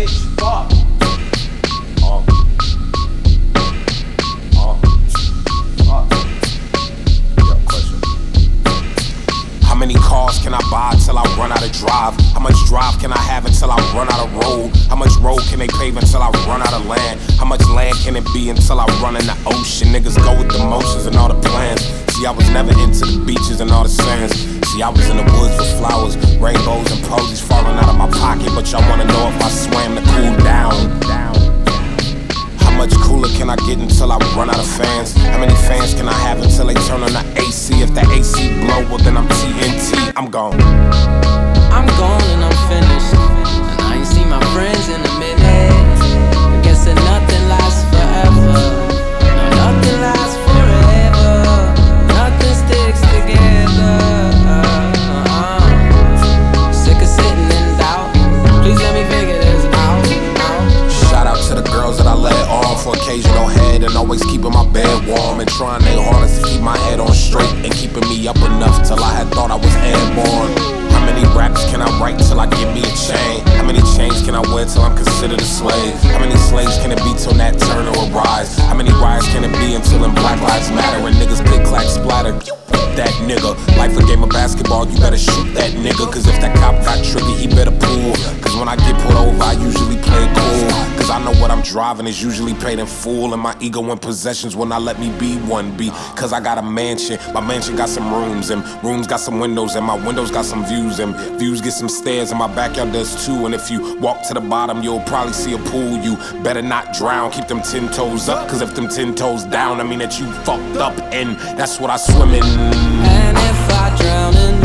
bitch. Fuck. How many cars can I buy till I run out of drive? How much drive can I have until I run out of road? How much road can they pave until I run out of land? How much land can it be until I run in the ocean? Niggas go with the motions and all the plans. See, I was never into the beaches and all the sands. See, I was in the woods with flowers, rainbows and posies falling out of my pocket. But y'all wanna know if I swam to cool down. How much cooler can I get until I run out of fans? How many fans can I have until they turn on the AC? If that AC blow, well then I'm TNT, I'm gone. I'm gone and I'm finished, and I ain't seen my friends in a minute. I guess that nothing lasts forever. No, nothing lasts forever. Nothing sticks together. Sick of sitting in doubt. Please let me figure this out. Shout out to the girls that I let on for occasional head and always keeping my bed warm and trying their hardest to keep my head on straight and keeping me up enough till I had thought I was airborne. How many raps can I write till I get me a chain? How many chains can I wear till I'm considered a slave? How many slaves can it be till Nat Turner arrives? How many riots can it be until them Black Lives Matter and niggas click clack splatter? That nigga, life a game of basketball, you better shoot that nigga. Cause if that cop got triggered, he better pull. Cause when I get pulled over, I usually play it cool. Cause I know what I'm driving is usually paid in full. And my ego and possessions will not let me be one B. Cause I got a mansion, my mansion got some rooms, and rooms got some windows, and my windows got some views, and views get some stairs, and my backyard does too. And if you walk to the bottom, you'll probably see a pool. You better not drown, keep them 10 toes up. Cause if them 10 toes down, I mean that you fucked up, and that's what I swim in. And if I drown in